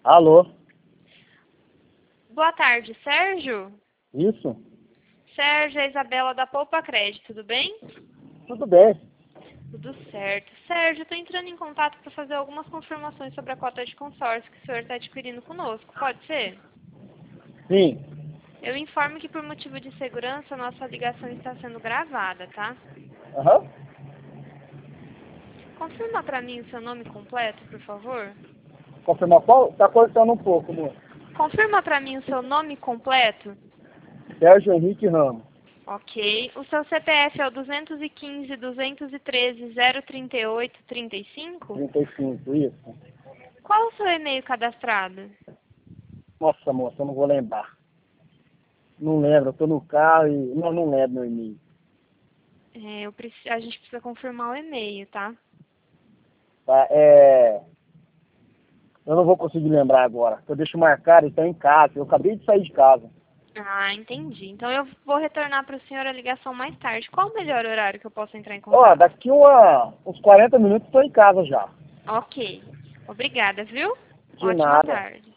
Alô? Boa tarde, Sérgio? Isso? Sérgio, é Isabela da Poupa Crédito, tudo bem? Tudo bem. Tudo certo. Sérgio, estou entrando em contato para fazer algumas confirmações sobre a cota de consórcio que o senhor está adquirindo conosco, pode ser? Sim. Eu informo que por motivo de segurança, nossa ligação está sendo gravada, tá? Aham. Confirma para mim o seu nome completo, por favor? Confirmar qual? Tá cortando um pouco, moço. Confirma para mim o seu nome completo? Sérgio Henrique Ramos. Ok. O seu CPF é o 215-213-038-35? 35, isso. Qual o seu e-mail cadastrado? Nossa, moça, eu não vou lembrar. Não lembro, eu tô no carro e... Não lembro meu e-mail. A gente precisa confirmar o e-mail, tá? Tá, eu não vou conseguir lembrar agora. Eu deixo marcado, ele tá em casa. Eu acabei de sair de casa. Ah, entendi. Então eu vou retornar para o senhor a ligação mais tarde. Qual o melhor horário que eu posso entrar em Ó, contato? daqui uns 40 minutos eu tô em casa já. Ok. Obrigada, viu? De Ótima nada. tarde.